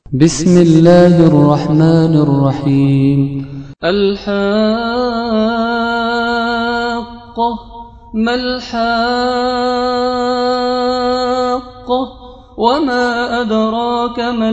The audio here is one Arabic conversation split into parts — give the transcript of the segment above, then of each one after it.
بسم الله الرحمن الرحيم. الحاقة ما الحاقة وما أدراك ما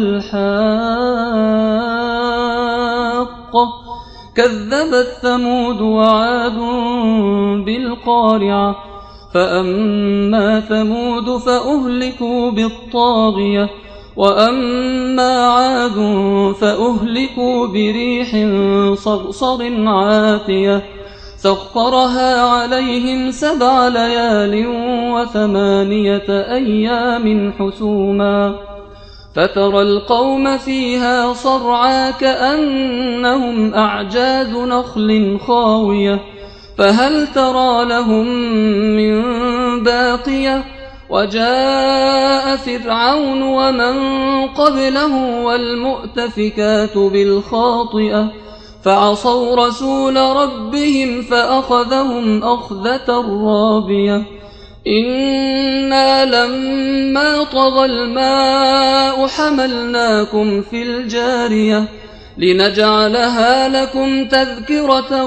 الحاقة كذبت ثمود وعاد بالقارعة فأما ثمود فأهلكوا بالطاغية وأما عاد فأهلكوا بريح صرصر عاتية سخرها عليهم 7 ليال و8 أيام حسوما فترى القوم فيها صرعى كأنهم أعجاز نخل خاوية فهل ترى لهم من باقية وجاء فرعون ومن قبله والمؤتفكات بالخاطئة فعصوا رسول ربهم فأخذهم أخذة رابية إنا لما طغى الماء حملناكم في الجارية لنجعلها لكم تذكرة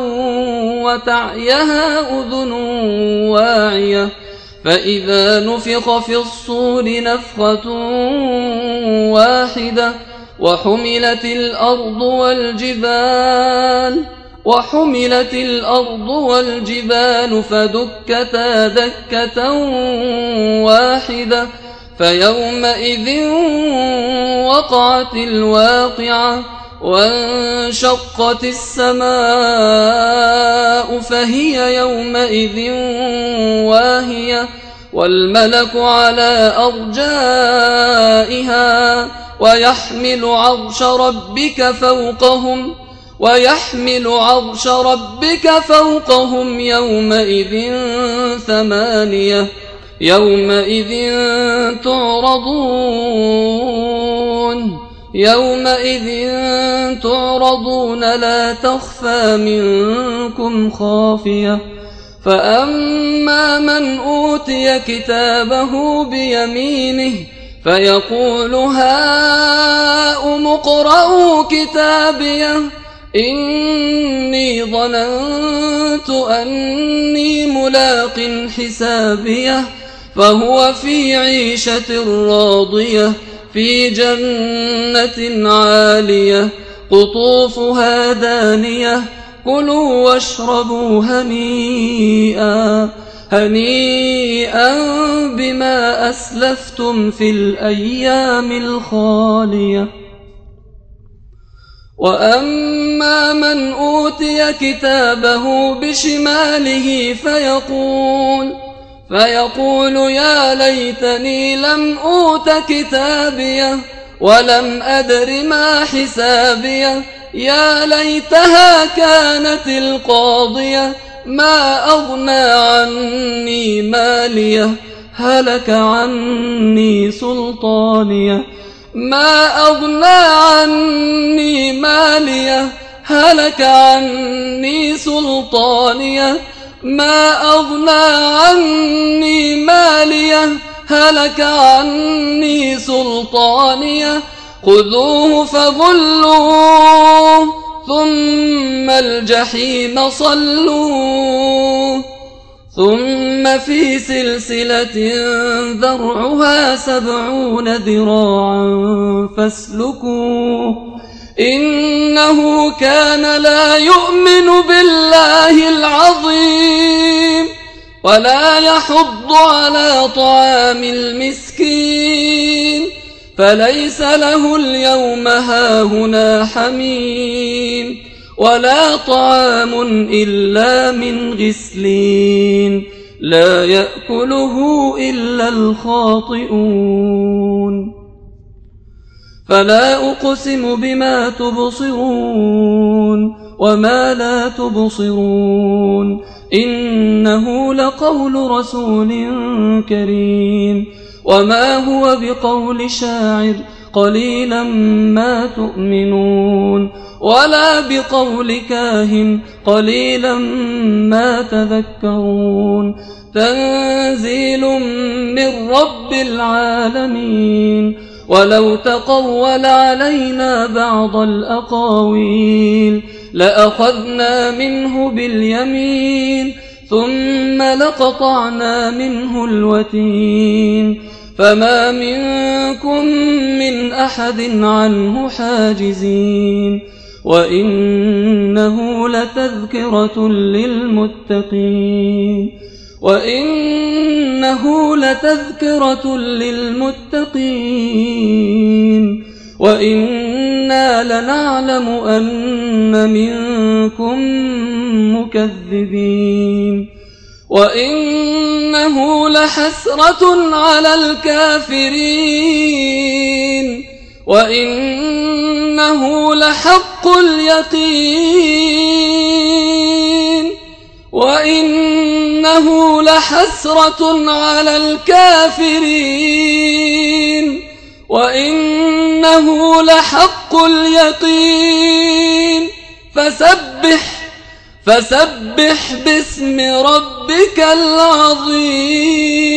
وتعيها أذن واعية فإذا نفخ في الصور نفخة واحدة وحملت الأرض والجبال فدكتا دكة واحدة فيومئذ وقعت الواقعة وانشقت السماء فهي يومئذ واهية والملك على أرجائها ويحمل عرش ربك فوقهم يومئذ 8 يومئذ تعرضون لا تخفى منكم خافية فأما من أوتي كتابه بيمينه فيقول هاؤم اقرءوا كتابيه إني ظننت أني ملاق حسابيه فهو في عيشة راضية في جنة عالية قطوفها دانية كلوا واشربوا هنيئا بما أسلفتم في الأيام الخالية وأما من أوتي كتابه بشماله فيقول يا ليتني لم أوت كتابيه ولم أدر ما حسابيه يا ليتها كانت القاضية ما أغنى عني ماليه هلك عني سلطانيه ما أغنى عني ماليه هلك عني سلطانيه ما أغنى عني ماليه هلك عني سلطانيه خذوه فغلوه ثم الجحيم صلوه ثم في سلسلة ذرعها 70 ذراعا فاسلكوه إنه كان لا يؤمن بالله العظيم ولا يحض على طعام المسكين فليس له اليوم هاهنا حميم ولا طعام إلا من غسلين لا يأكله إلا الخاطئون فلا أقسم بما تبصرون وما لا تبصرون إنه لقول رسول كريم وما هو بقول شاعر قليلا ما تؤمنون ولا بقول كاهن قليلا ما تذكرون تنزيل من رب العالمين ولو تقول علينا بعض الأقاويل لأخذنا منه باليمين ثم لقطعنا منه الوتين فما منكم من أحد عنه حاجزين وإنه لتذكرة للمتقين وإنا لنعلم أن منكم مكذبين وإنه لحسرة على الكافرين وإنه لحق اليقين وإنه لحسرة على الكافرين وإنه لحق اليقين فسبح باسم ربك العظيم.